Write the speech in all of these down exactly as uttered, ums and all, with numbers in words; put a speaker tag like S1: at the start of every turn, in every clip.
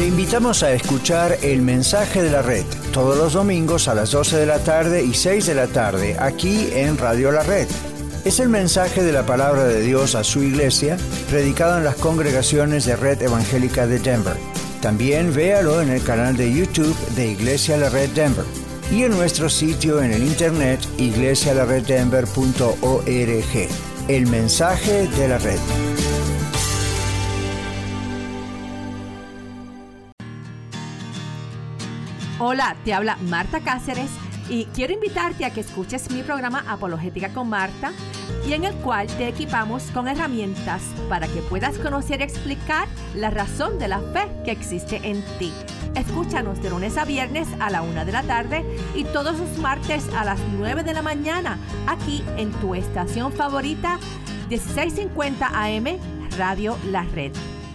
S1: Le invitamos a escuchar El Mensaje de la Red todos los domingos a las doce de la tarde y seis de la tarde aquí en Radio La Red. Es el mensaje de la palabra de Dios a su iglesia, predicado en las congregaciones de Red Evangélica de Denver. También véalo en el canal de YouTube de Iglesia La Red Denver y en nuestro sitio en el internet iglesia la red denver punto org. El Mensaje de la Red.
S2: Hola, te habla Marta Cáceres y quiero invitarte a que escuches mi programa Apologética con Marta, y en el cual te equipamos con herramientas para que puedas conocer y explicar la razón de la fe que existe en ti. Escúchanos de lunes a viernes a la una de la tarde y todos los martes a las nueve de la mañana aquí en tu estación favorita dieciséis cincuenta A M Radio La Red.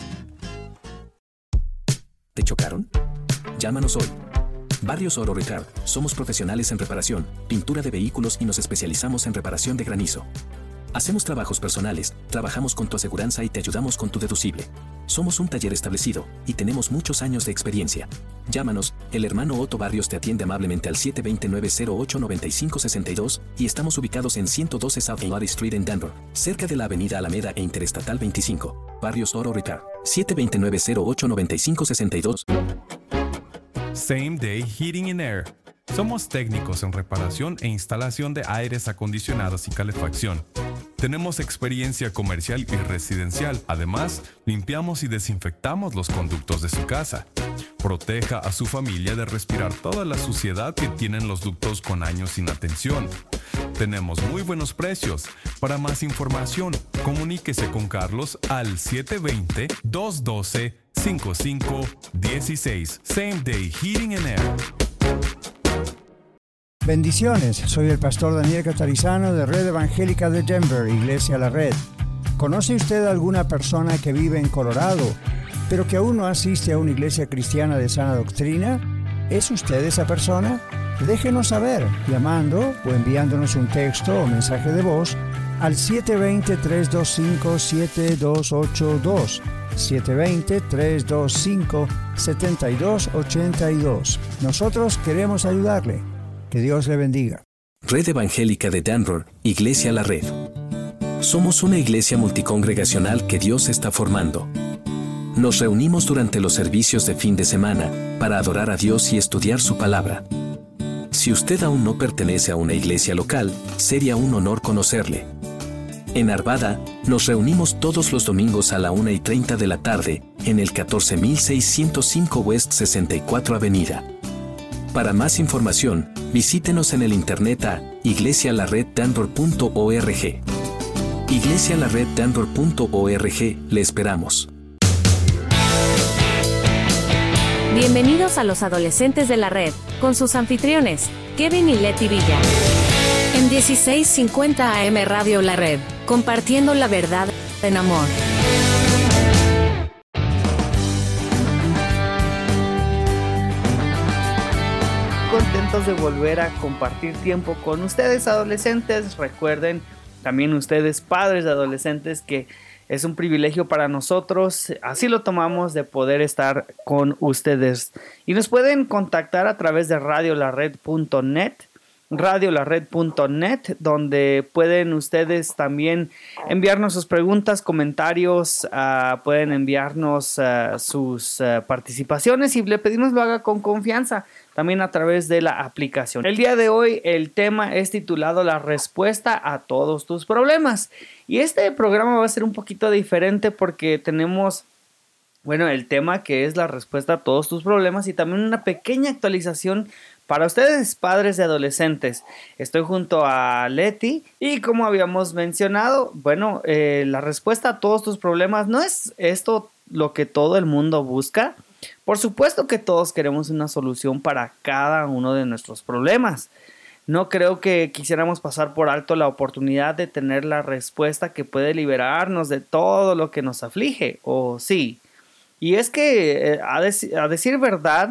S3: ¿Te chocaron? Llámanos hoy. Barrios Oro Repair. Somos profesionales en reparación, pintura de vehículos y nos especializamos en reparación de granizo. Hacemos trabajos personales, trabajamos con tu aseguranza y te ayudamos con tu deducible. Somos un taller establecido y tenemos muchos años de experiencia. Llámanos, el hermano Otto Barrios te atiende amablemente al siete dos nueve, cero ocho nueve cinco seis dos y estamos ubicados en ciento doce South Lottie Street en Denver, cerca de la avenida Alameda e Interestatal veinticinco. Barrios Oro Repair. siete dos nueve, cero ocho nueve cinco seis dos.
S4: Same Day Heating and Air. Somos técnicos en reparación e instalación de aires acondicionados y calefacción. Tenemos experiencia comercial y residencial. Además, limpiamos y desinfectamos los conductos de su casa. Proteja a su familia de respirar toda la suciedad que tienen los ductos con años sin atención. Tenemos muy buenos precios. Para más información, comuníquese con Carlos al siete dos cero, dos uno dos, cinco cinco uno seis. Same Day Heating and Air.
S1: Bendiciones, soy el pastor Daniel Catarizano de Red Evangélica de Denver, Iglesia La Red. ¿Conoce usted a alguna persona que vive en Colorado, pero que aún no asiste a una iglesia cristiana de sana doctrina? ¿Es usted esa persona? Déjenos saber llamando o enviándonos un texto o mensaje de voz al siete dos cero, tres dos cinco, siete dos ocho dos, siete dos cero, tres dos cinco, siete dos ocho dos. Nosotros queremos ayudarle. Que Dios le bendiga.
S3: Red Evangélica de Denver, Iglesia La Red. Somos una iglesia multicongregacional que Dios está formando. Nos reunimos durante los servicios de fin de semana para adorar a Dios y estudiar su palabra. Si usted aún no pertenece a una iglesia local, sería un honor conocerle. En Arvada, nos reunimos todos los domingos a la una y treinta de la tarde, en el catorce mil seiscientos cinco West sesenta y cuatro Avenida. Para más información, visítenos en el internet a iglesia la red denver punto org. iglesia la red denver punto org, le esperamos.
S5: Bienvenidos a los adolescentes de la red, con sus anfitriones, Kevin y Leti Villa. En dieciséis cincuenta A M Radio La Red, compartiendo la verdad en amor.
S6: Contentos de volver a compartir tiempo con ustedes, adolescentes. Recuerden también ustedes, padres de adolescentes, que es un privilegio para nosotros, así lo tomamos, de poder estar con ustedes. Y nos pueden contactar a través de radio la red punto net, radio la red punto net, donde pueden ustedes también enviarnos sus preguntas, comentarios, uh, pueden enviarnos uh, sus uh, participaciones, y le pedimos lo haga con confianza, también a través de la aplicación. El día de hoy el tema es titulado La respuesta a todos tus problemas. Y este programa va a ser un poquito diferente porque tenemos, bueno, el tema que es la respuesta a todos tus problemas, y también una pequeña actualización para ustedes, padres de adolescentes. Estoy junto a Leti y, como habíamos mencionado, bueno, eh, la respuesta a todos tus problemas no es esto lo que todo el mundo busca. Por supuesto que todos queremos una solución para cada uno de nuestros problemas. No creo que quisiéramos pasar por alto la oportunidad de tener la respuesta que puede liberarnos de todo lo que nos aflige, ¿o sí? Y es que, eh, a, dec- a decir verdad,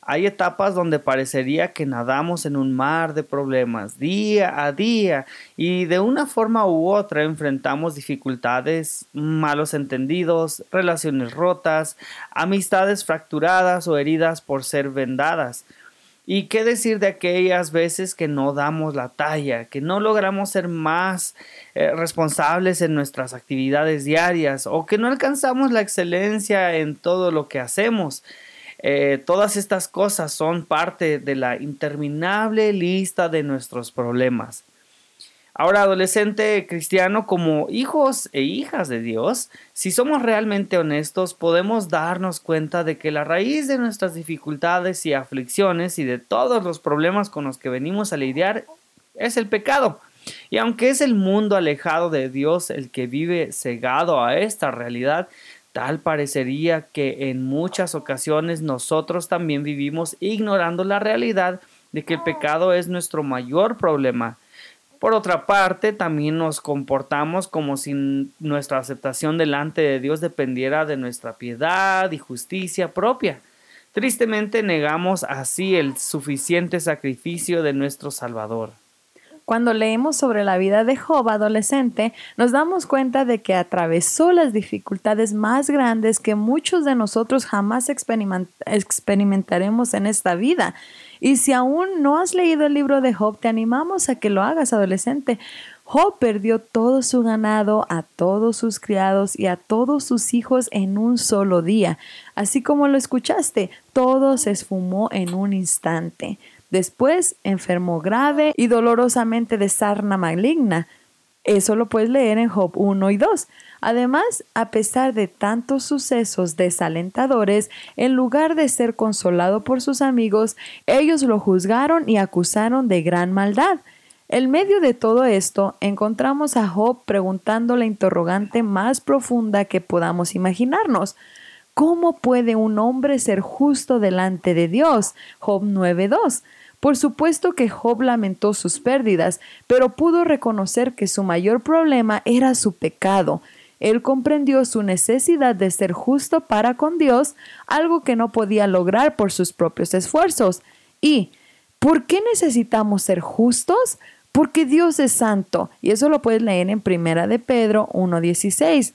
S6: Hay etapas donde parecería que nadamos en un mar de problemas día a día y de una forma u otra enfrentamos dificultades, malos entendidos, relaciones rotas, amistades fracturadas o heridas por ser vendadas. ¿Y qué decir de aquellas veces que no damos la talla, que no logramos ser más eh, responsables en nuestras actividades diarias o que no alcanzamos la excelencia en todo lo que hacemos? Eh, todas estas cosas son parte de la interminable lista de nuestros problemas. Ahora, adolescente cristiano, como hijos e hijas de Dios, si somos realmente honestos, podemos darnos cuenta de que la raíz de nuestras dificultades y aflicciones y de todos los problemas con los que venimos a lidiar es el pecado. Y aunque es el mundo alejado de Dios el que vive cegado a esta realidad, tal parecería que en muchas ocasiones nosotros también vivimos ignorando la realidad de que el pecado es nuestro mayor problema. Por otra parte, también nos comportamos como si nuestra aceptación delante de Dios dependiera de nuestra piedad y justicia propia. Tristemente negamos así el suficiente sacrificio de nuestro Salvador.
S7: Cuando leemos sobre la vida de Job adolescente, nos damos cuenta de que atravesó las dificultades más grandes que muchos de nosotros jamás experiment- experimentaremos en esta vida. Y si aún no has leído el libro de Job, te animamos a que lo hagas, adolescente. Job perdió todo su ganado, a todos sus criados y a todos sus hijos en un solo día. Así como lo escuchaste, todo se esfumó en un instante. Después enfermó grave y dolorosamente de sarna maligna. Eso lo puedes leer en Job uno y dos. Además, a pesar de tantos sucesos desalentadores, en lugar de ser consolado por sus amigos, ellos lo juzgaron y acusaron de gran maldad. En medio de todo esto, encontramos a Job preguntando la interrogante más profunda que podamos imaginarnos. ¿Cómo puede un hombre ser justo delante de Dios? Job nueve dos. Por supuesto que Job lamentó sus pérdidas, pero pudo reconocer que su mayor problema era su pecado. Él comprendió su necesidad de ser justo para con Dios, algo que no podía lograr por sus propios esfuerzos. ¿Y por qué necesitamos ser justos? Porque Dios es santo, y eso lo puedes leer en Primera de Pedro uno dieciséis.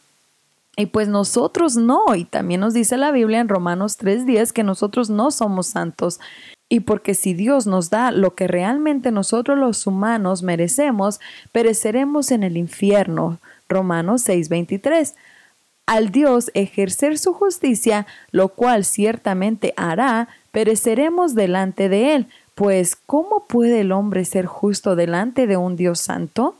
S7: Y pues nosotros no, y también nos dice la Biblia en Romanos tres diez que nosotros no somos santos. Y porque si Dios nos da lo que realmente nosotros los humanos merecemos, pereceremos en el infierno. Romanos seis veintitrés. Al Dios ejercer su justicia, lo cual ciertamente hará, pereceremos delante de Él. Pues, ¿cómo puede el hombre ser justo delante de un Dios santo?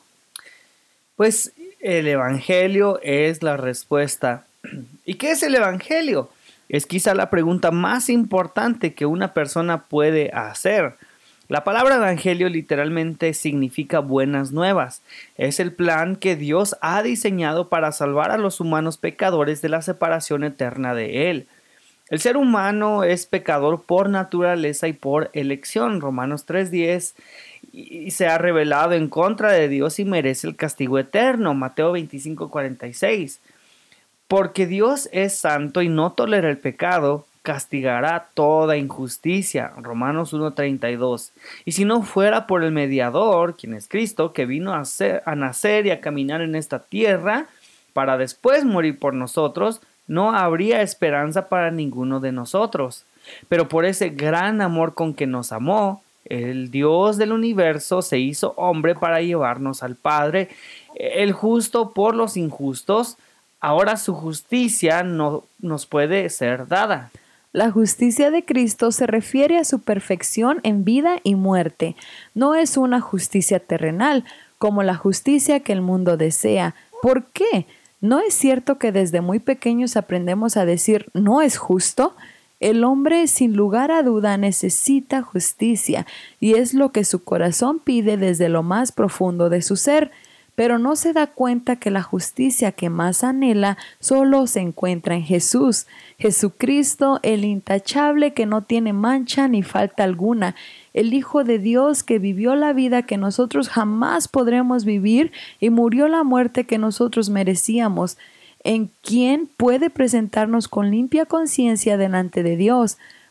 S6: Pues el Evangelio es la respuesta. ¿Y qué es el Evangelio? Es quizá la pregunta más importante que una persona puede hacer. La palabra evangelio literalmente significa buenas nuevas. Es el plan que Dios ha diseñado para salvar a los humanos pecadores de la separación eterna de Él. El ser humano es pecador por naturaleza y por elección. Romanos tres diez. Y se ha rebelado en contra de Dios y merece el castigo eterno. Mateo veinticinco cuarenta y seis. Porque Dios es santo y no tolera el pecado, castigará toda injusticia. Romanos uno treinta y dos. Y si no fuera por el mediador, quien es Cristo, que vino a, ser, a nacer y a caminar en esta tierra, para después morir por nosotros, no habría esperanza para ninguno de nosotros. Pero por ese gran amor con que nos amó, el Dios del universo se hizo hombre para llevarnos al Padre, el justo por los injustos. Ahora su justicia no nos puede ser dada.
S7: La justicia de Cristo se refiere a su perfección en vida y muerte. No es una justicia terrenal, como la justicia que el mundo desea. ¿Por qué? ¿No es cierto que desde muy pequeños aprendemos a decir «no es justo»? El hombre, sin lugar a duda, necesita justicia, y es lo que su corazón pide desde lo más profundo de su ser. Pero no se da cuenta que la justicia que más anhela solo se encuentra en Jesús. Jesucristo, el intachable que no tiene mancha ni falta alguna, el Hijo de Dios que vivió la vida que nosotros jamás podremos vivir y murió la muerte que nosotros merecíamos, en quien puede presentarnos con limpia conciencia delante de Dios.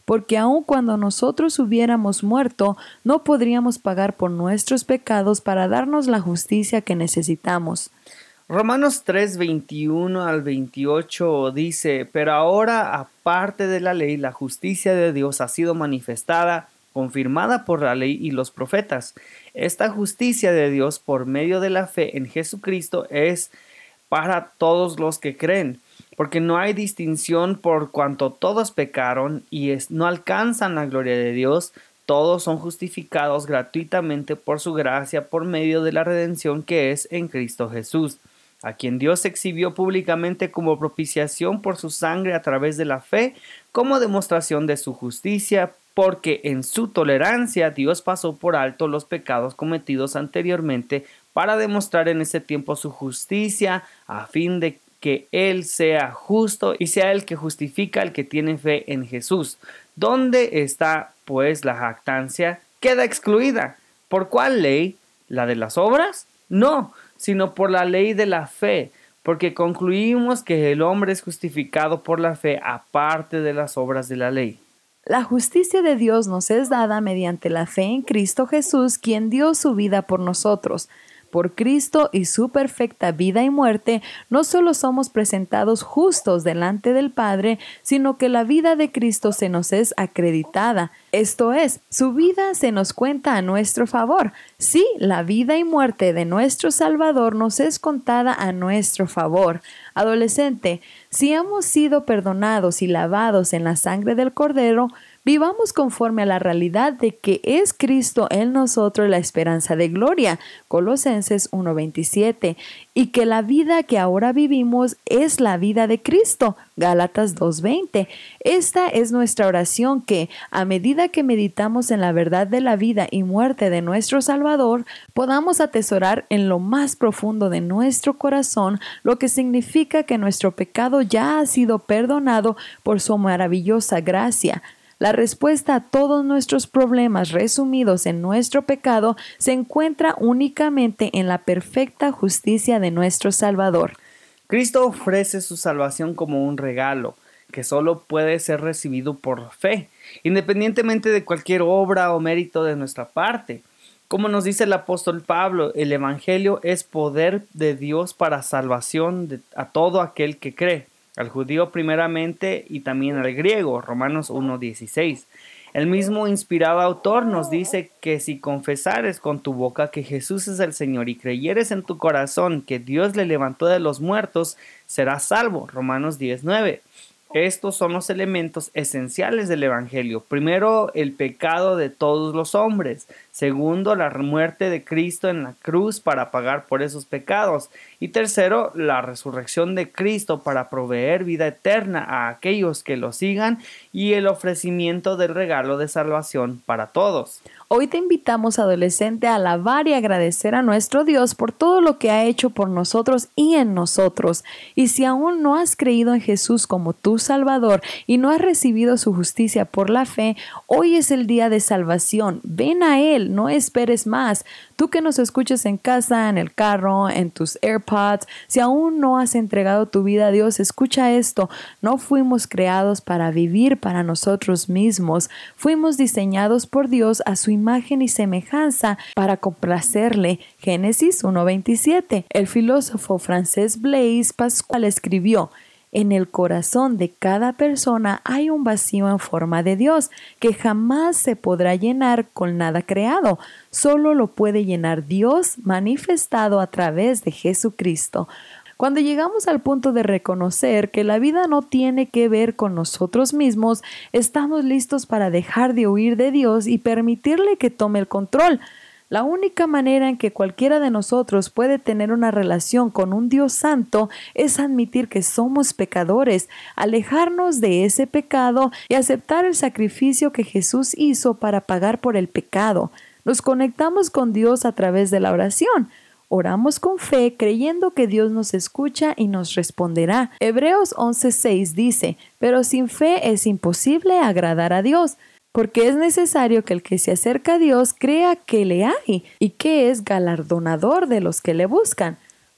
S7: porque aun cuando nosotros hubiéramos muerto, no podríamos pagar por nuestros pecados para darnos la justicia que necesitamos.
S6: Romanos tres, veintiuno al veintiocho dice, pero ahora, aparte de la ley, la justicia de Dios ha sido manifestada, confirmada por la ley y los profetas. Esta justicia de Dios por medio de la fe en Jesucristo es para todos los que creen, porque no hay distinción por cuanto todos pecaron y es, no alcanzan la gloria de Dios. Todos son justificados gratuitamente por su gracia por medio de la redención que es en Cristo Jesús, a quien Dios exhibió públicamente como propiciación por su sangre a través de la fe, como demostración de su justicia, porque en su tolerancia Dios pasó por alto los pecados cometidos anteriormente para demostrar en ese tiempo su justicia, a fin de que Él sea justo y sea el que justifica al que tiene fe en Jesús. ¿Dónde está, pues, la jactancia? Queda excluida. ¿Por cuál ley? ¿La de las obras? No, sino por la ley de la fe, porque concluimos que el hombre es justificado por la fe aparte de las obras de la ley.
S7: La justicia de Dios nos es dada mediante la fe en Cristo Jesús, quien dio su vida por nosotros. Por Cristo y su perfecta vida y muerte, no solo somos presentados justos delante del Padre, sino que la vida de Cristo se nos es acreditada. Esto es, su vida se nos cuenta a nuestro favor. Sí, la vida y muerte de nuestro Salvador nos es contada a nuestro favor. Adolescente, si hemos sido perdonados y lavados en la sangre del Cordero, vivamos conforme a la realidad de que es Cristo en nosotros la esperanza de gloria, Colosenses uno veintisiete, y que la vida que ahora vivimos es la vida de Cristo, Gálatas dos veinte. Esta es nuestra oración que, a medida que meditamos en la verdad de la vida y muerte de nuestro Salvador, podamos atesorar en lo más profundo de nuestro corazón lo que significa que nuestro pecado ya ha sido perdonado por su maravillosa gracia. La respuesta a todos nuestros problemas resumidos en nuestro pecado se encuentra únicamente en la perfecta justicia de nuestro Salvador.
S6: Cristo ofrece su salvación como un regalo que solo puede ser recibido por fe, independientemente de cualquier obra o mérito de nuestra parte. Como nos dice el apóstol Pablo, el Evangelio es poder de Dios para salvación de, a todo aquel que cree. Al judío primeramente y también al griego, Romanos uno dieciséis. El mismo inspirado autor nos dice que si confesares con tu boca que Jesús es el Señor y creyeres en tu corazón que Dios le levantó de los muertos, serás salvo, Romanos diez nueve. Estos son los elementos esenciales del Evangelio. Primero, el pecado de todos los hombres. Segundo, la muerte de Cristo en la cruz para pagar por esos pecados. Y tercero, la resurrección de Cristo para proveer vida eterna a aquellos que lo sigan y el ofrecimiento del regalo de salvación para todos.
S7: Hoy te invitamos, adolescente, a alabar y agradecer a nuestro Dios por todo lo que ha hecho por nosotros y en nosotros. Y si aún no has creído en Jesús como tu Salvador y no has recibido su justicia por la fe, hoy es el día de salvación. Ven a Él, no esperes más. Tú que nos escuchas en casa, en el carro, en tus AirPods, si aún no has entregado tu vida a Dios, escucha esto. No fuimos creados para vivir para nosotros mismos. Fuimos diseñados por Dios a su imagen y semejanza para complacerle. Génesis uno veintisiete. El filósofo francés Blaise Pascal escribió: en el corazón de cada persona hay un vacío en forma de Dios que jamás se podrá llenar con nada creado. Solo lo puede llenar Dios manifestado a través de Jesucristo. Cuando llegamos al punto de reconocer que la vida no tiene que ver con nosotros mismos, estamos listos para dejar de huir de Dios y permitirle que tome el control. La única manera en que cualquiera de nosotros puede tener una relación con un Dios santo es admitir que somos pecadores, alejarnos de ese pecado y aceptar el sacrificio que Jesús hizo para pagar por el pecado. Nos conectamos con Dios a través de la oración. Oramos con fe, creyendo que Dios nos escucha y nos responderá. Hebreos once seis dice: pero sin fe es imposible agradar a Dios, porque es necesario que el que se acerca a Dios crea que le hay y que es galardonador de los que le buscan.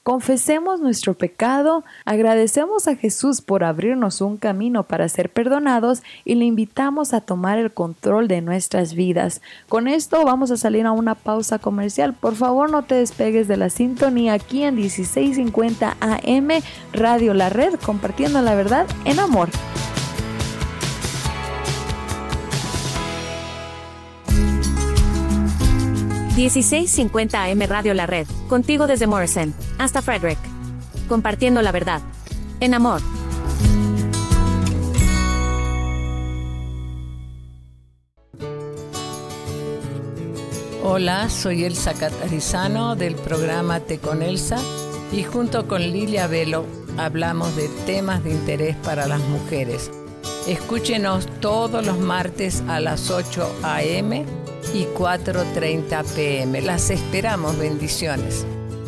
S7: Confesemos nuestro pecado, agradecemos a Jesús por abrirnos un camino para ser perdonados y le invitamos a tomar el control de nuestras vidas. Con esto vamos a salir a una pausa comercial. Por favor, no te despegues de la sintonía aquí en dieciséis cincuenta A M Radio La Red, compartiendo la verdad en amor.
S5: dieciséis cincuenta A M Radio La Red, contigo desde Morrison hasta Frederick. Compartiendo la verdad en amor.
S8: Hola, soy Elsa Catarizano del programa Te con Elsa y junto con Lilia Velo hablamos de temas de interés para las mujeres. Escúchenos todos los martes a las ocho a eme y cuatro treinta pe eme. Las esperamos, bendiciones.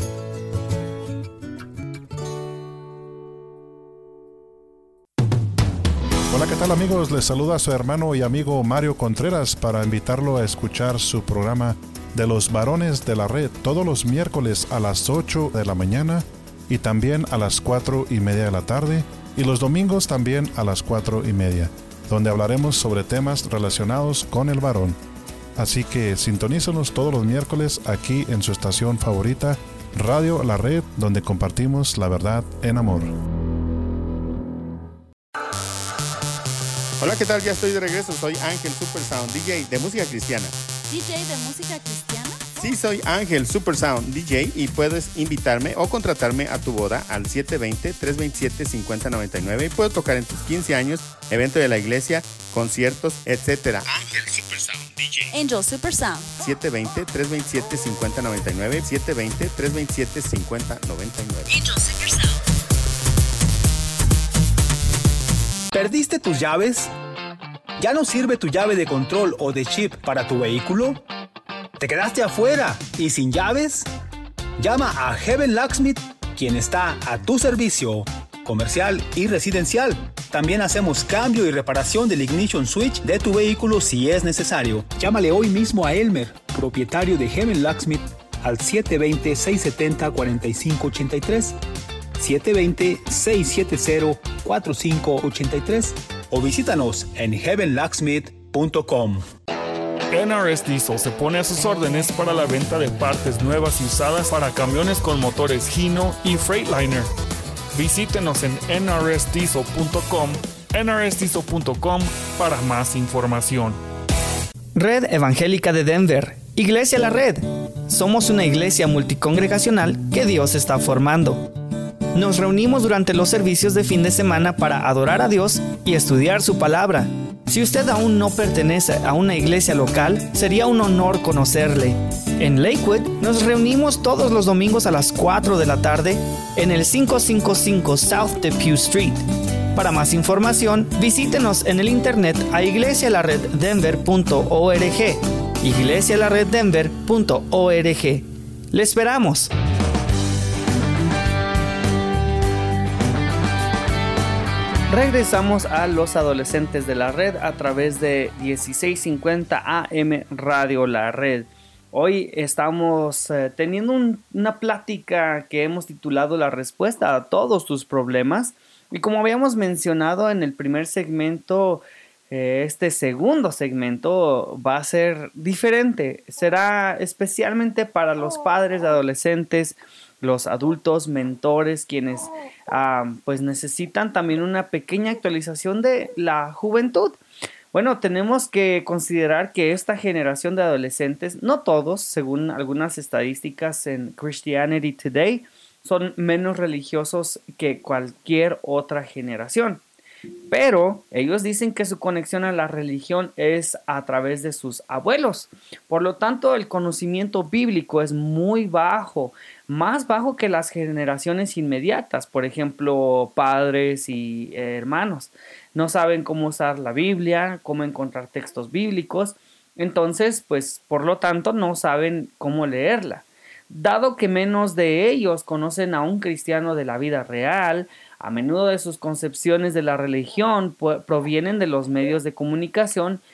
S9: Hola, ¿qué tal amigos? Les saluda su hermano y amigo Mario Contreras para invitarlo a escuchar su programa de los varones de la red todos los miércoles a las ocho de la mañana y también a las cuatro y media de la tarde y los domingos también a las cuatro y media, donde hablaremos sobre temas relacionados con el varón. Así que sintonízanos todos los miércoles aquí en su estación favorita, Radio La Red, donde compartimos la verdad en amor.
S10: Hola, ¿qué tal? Ya estoy de regreso. Soy Ángel Supersound, D J de música cristiana.
S11: ¿D J de música cristiana?
S10: Sí, soy Ángel Supersound, D J, y puedes invitarme o contratarme a tu boda al siete dos cero, tres dos siete, cinco cero nueve nueve y puedo tocar en tus quince años, evento de la iglesia, conciertos, etcétera. Ángel Supersound, D J.
S11: Angel Supersound.
S10: siete dos cero, tres dos siete, cinco cero nueve nueve, siete dos cero, tres dos siete, cinco cero nueve nueve.
S11: Angel Supersound.
S12: ¿Perdiste tus llaves? ¿Ya no sirve tu llave de control o de chip para tu vehículo? ¿Te quedaste afuera y sin llaves? Llama a Heaven Locksmith, quien está a tu servicio, comercial y residencial. También hacemos cambio y reparación del ignition switch de tu vehículo si es necesario. Llámale hoy mismo a Elmer, propietario de Heaven Locksmith, al siete dos cero, seis siete cero, cuatro cinco ocho tres, siete dos cero, seis siete cero, cuatro cinco ocho tres o visítanos en heaven locksmith punto com.
S13: N R S Diesel se pone a sus órdenes para la venta de partes nuevas y usadas para camiones con motores Hino y Freightliner. Visítenos en N R S diesel punto com, N R S diesel punto com para más información.
S6: Red Evangélica de Denver, Iglesia La Red. Somos una iglesia multicongregacional que Dios está formando. Nos reunimos durante los servicios de fin de semana para adorar a Dios y estudiar su palabra. Si usted aún no pertenece a una iglesia local, sería un honor conocerle. En Lakewood nos reunimos todos los domingos a las cuatro de la tarde en el quinientos cincuenta y cinco South Depew Street. Para más información, visítenos en el internet a iglesia la red denver punto org, iglesia la red denver punto org. ¡Le esperamos! Regresamos a los adolescentes de la red a través de dieciséis cincuenta A M Radio La Red. Hoy estamos eh, teniendo un, una plática que hemos titulado La respuesta a todos tus problemas. Y como habíamos mencionado en el primer segmento, eh, este segundo segmento va a ser diferente. Será especialmente para los padres de adolescentes, los adultos, mentores, quienes uh, pues necesitan también una pequeña actualización de la juventud. Bueno, tenemos que considerar que esta generación de adolescentes, no todos, según algunas estadísticas en Christianity Today, son menos religiosos que cualquier otra generación. Pero ellos dicen que su conexión a la religión es a través de sus abuelos. Por lo tanto, el conocimiento bíblico es muy bajo, más bajo que las generaciones inmediatas. Por ejemplo, padres y eh, hermanos. No saben cómo usar la Biblia, cómo encontrar textos bíblicos. Entonces, pues, por lo tanto, no saben cómo leerla. Dado que menos de ellos conocen a un cristiano de la vida real, a menudo de sus concepciones de la religión provienen de los medios de comunicación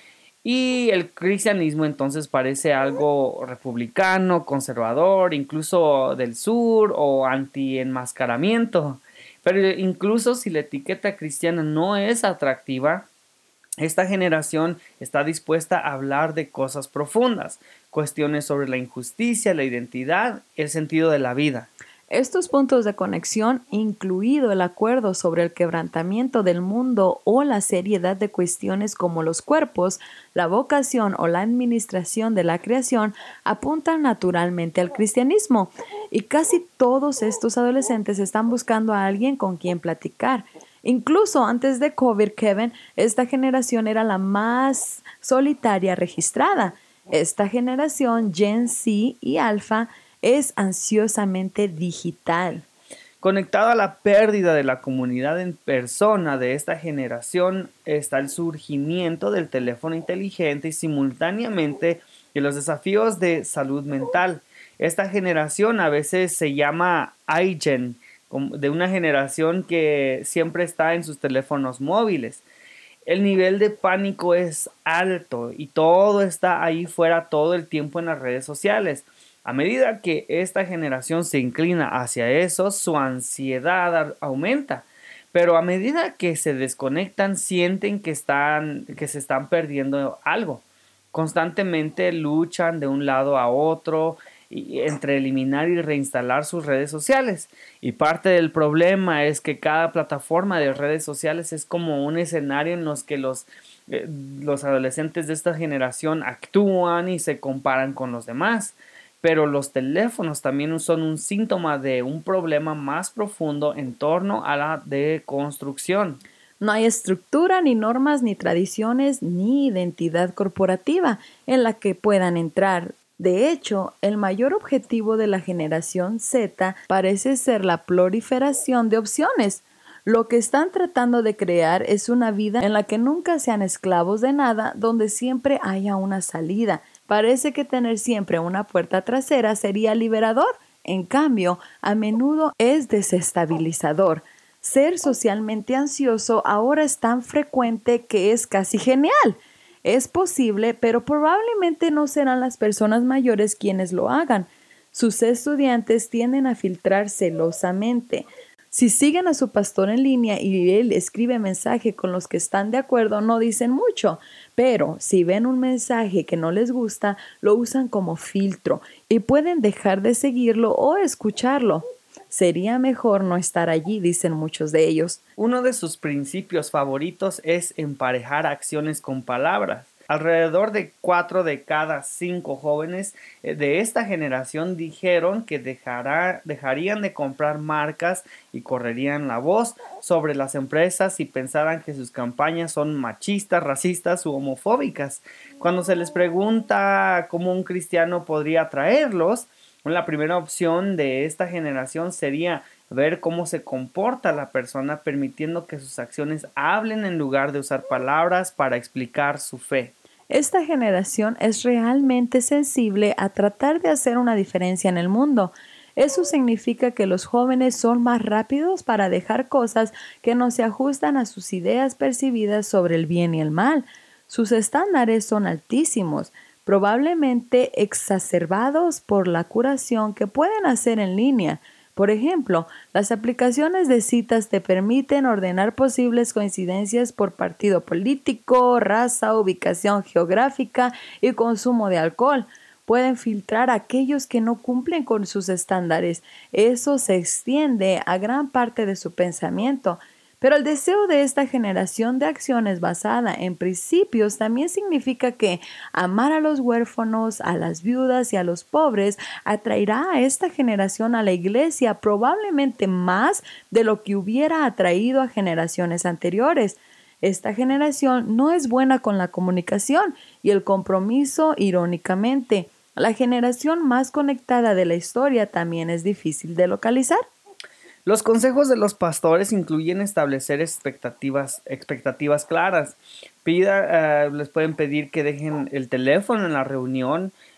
S6: Y el cristianismo entonces parece algo republicano, conservador, incluso del sur o anti-enmascaramiento. Pero incluso si la etiqueta cristiana no es atractiva, esta generación está dispuesta a hablar de cosas profundas, cuestiones sobre la injusticia, la identidad, el sentido de la vida.
S7: Estos puntos de conexión, incluido el acuerdo sobre el quebrantamiento del mundo o la seriedad de cuestiones como los cuerpos, la vocación o la administración de la creación, apuntan naturalmente al cristianismo. Y casi todos estos adolescentes están buscando a alguien con quien platicar. Incluso antes de COVID, Kevin, esta generación era la más solitaria registrada. Esta generación Gen Z y Alpha es ansiosamente digital.
S6: Conectado a la pérdida de la comunidad en persona de esta generación está el surgimiento del teléfono inteligente y simultáneamente de los desafíos de salud mental. Esta generación a veces se llama iGen, de una generación que siempre está en sus teléfonos móviles. El nivel de pánico es alto y todo está ahí fuera todo el tiempo en las redes sociales. A medida que esta generación se inclina hacia eso, su ansiedad aumenta. Pero a medida que se desconectan, sienten que, están, que se están perdiendo algo. Constantemente luchan de un lado a otro y, entre eliminar y reinstalar sus redes sociales. Y parte del problema es que cada plataforma de redes sociales es como un escenario en los que los, eh, los adolescentes de esta generación actúan y se comparan con los demás. Pero los teléfonos también son un síntoma de un problema más profundo en torno a la deconstrucción.
S7: No hay estructura, ni normas, ni tradiciones, ni identidad corporativa en la que puedan entrar. De hecho, el mayor objetivo de la generación Z parece ser la proliferación de opciones. Lo que están tratando de crear es una vida en la que nunca sean esclavos de nada, donde siempre haya una salida. Parece que tener siempre una puerta trasera sería liberador. En cambio, a menudo es desestabilizador. Ser socialmente ansioso ahora es tan frecuente que es casi genial. Es posible, pero probablemente no serán las personas mayores quienes lo hagan. Sus estudiantes tienden a filtrar celosamente. Si siguen a su pastor en línea y él escribe mensaje con los que están de acuerdo, no dicen mucho. Pero si ven un mensaje que no les gusta, lo usan como filtro y pueden dejar de seguirlo o escucharlo. Sería mejor no estar allí, dicen muchos de ellos.
S6: Uno de sus principios favoritos es emparejar acciones con palabras. Alrededor de cuatro de cada cinco jóvenes de esta generación dijeron que dejará, dejarían de comprar marcas y correrían la voz sobre las empresas si pensaran que sus campañas son machistas, racistas u homofóbicas. Cuando se les pregunta cómo un cristiano podría atraerlos, la primera opción de esta generación sería ver cómo se comporta la persona, permitiendo que sus acciones hablen en lugar de usar palabras para explicar su fe.
S7: Esta generación es realmente sensible a tratar de hacer una diferencia en el mundo. Eso significa que los jóvenes son más rápidos para dejar cosas que no se ajustan a sus ideas percibidas sobre el bien y el mal. Sus estándares son altísimos, probablemente exacerbados por la curación que pueden hacer en línea. Por ejemplo, las aplicaciones de citas te permiten ordenar posibles coincidencias por partido político, raza, ubicación geográfica y consumo de alcohol. Pueden filtrar a aquellos que no cumplen con sus estándares. Eso se extiende a gran parte de su pensamiento. Pero el deseo de esta generación de acciones basada en principios también significa que amar a los huérfanos, a las viudas y a los pobres atraerá a esta generación a la iglesia probablemente más de lo que hubiera atraído a generaciones anteriores. Esta generación no es buena con la comunicación y el compromiso, irónicamente. La generación más conectada de la historia también es difícil de localizar.
S6: Los consejos de los pastores incluyen establecer expectativas, expectativas claras. Pida, uh, les pueden pedir que dejen el teléfono en la reunión,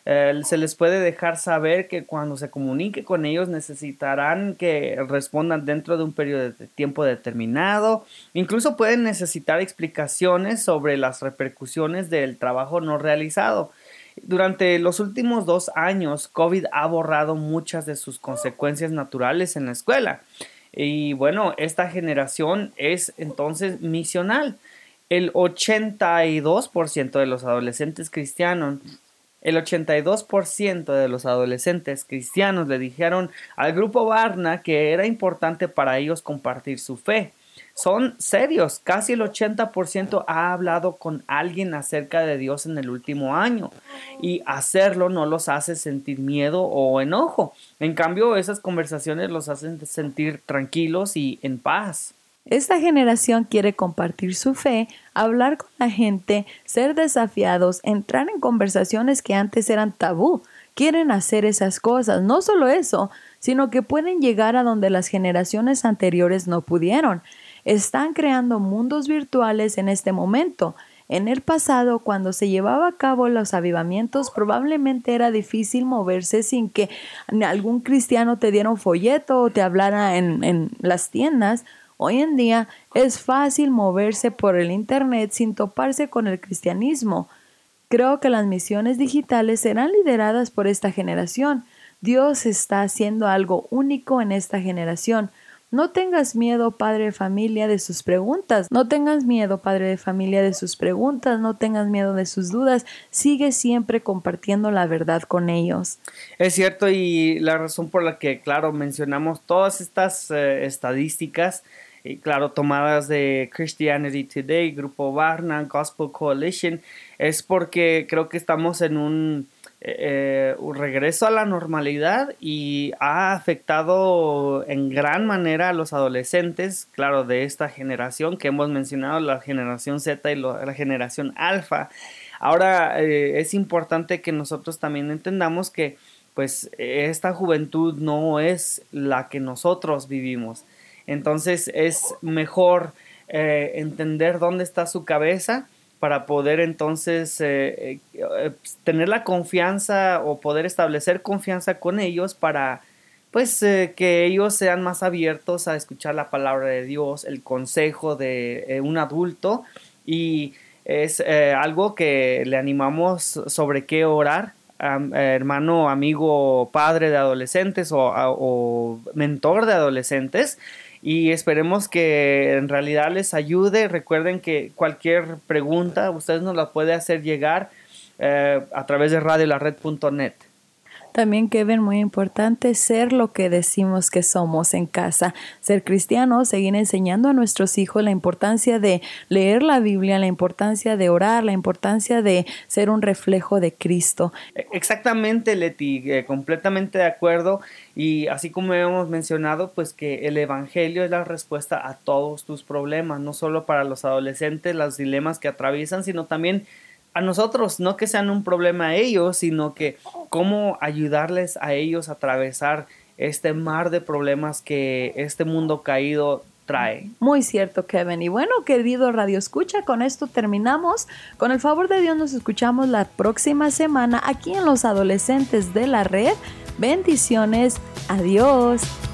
S6: Eh, se les puede dejar saber que cuando se comunique con ellos necesitarán que respondan dentro de un periodo de tiempo determinado. Incluso pueden necesitar explicaciones sobre las repercusiones del trabajo no realizado. Durante los últimos dos años, COVID ha borrado muchas de sus consecuencias naturales en la escuela. Y bueno, esta generación es entonces misional. El ochenta y dos por ciento de los adolescentes cristianos El ochenta y dos por ciento de los adolescentes cristianos le dijeron al grupo Barna que era importante para ellos compartir su fe. Son serios, casi el ochenta por ciento ha hablado con alguien acerca de Dios en el último año y hacerlo no los hace sentir miedo o enojo. En cambio, esas conversaciones los hacen sentir tranquilos y en paz.
S7: Esta generación quiere compartir su fe, hablar con la gente, ser desafiados, entrar en conversaciones que antes eran tabú. Quieren hacer esas cosas. No solo eso, sino que pueden llegar a donde las generaciones anteriores no pudieron. Están creando mundos virtuales en este momento. En el pasado, cuando se llevaba a cabo los avivamientos, probablemente era difícil moverse sin que algún cristiano te diera un folleto o te hablara en, en las tiendas. Hoy en día es fácil moverse por el internet sin toparse con el cristianismo. Creo que las misiones digitales serán lideradas por esta generación. Dios está haciendo algo único en esta generación. No tengas miedo, padre de familia, de sus preguntas. No tengas miedo, padre de familia, de sus preguntas. No tengas miedo de sus dudas. Sigue siempre compartiendo la verdad con ellos.
S6: Es cierto, y la razón por la que, claro, mencionamos todas estas eh, estadísticas, y claro, tomadas de Christianity Today, Grupo Barna, Gospel Coalition, es porque creo que estamos en un, eh, un regreso a la normalidad y ha afectado en gran manera a los adolescentes, claro, de esta generación que hemos mencionado, la generación Z y lo, la generación Alfa. Ahora eh, es importante que nosotros también entendamos que pues esta juventud no es la que nosotros vivimos. Entonces es mejor eh, entender dónde está su cabeza para poder entonces eh, eh, tener la confianza o poder establecer confianza con ellos para pues eh, que ellos sean más abiertos a escuchar la palabra de Dios, el consejo de eh, un adulto, y es eh, algo que le animamos sobre qué orar. Um, eh, hermano, amigo, padre de adolescentes o, o mentor de adolescentes, y esperemos que en realidad les ayude. Recuerden que cualquier pregunta ustedes nos la pueden hacer llegar eh, a través de radio la red punto net.
S7: También, Kevin, muy importante ser lo que decimos que somos en casa. Ser cristianos, seguir enseñando a nuestros hijos la importancia de leer la Biblia, la importancia de orar, la importancia de ser un reflejo de Cristo.
S6: Exactamente, Leti, eh, completamente de acuerdo. Y así como hemos mencionado, pues que el evangelio es la respuesta a todos tus problemas, no solo para los adolescentes, los dilemas que atraviesan, sino también a nosotros, no que sean un problema a ellos, sino que cómo ayudarles a ellos a atravesar este mar de problemas que este mundo caído trae.
S7: Muy cierto, Kevin. Y bueno, querido Radio Escucha, con esto terminamos. Con el favor de Dios nos escuchamos la próxima semana aquí en Los Adolescentes de la Red. Bendiciones. Adiós.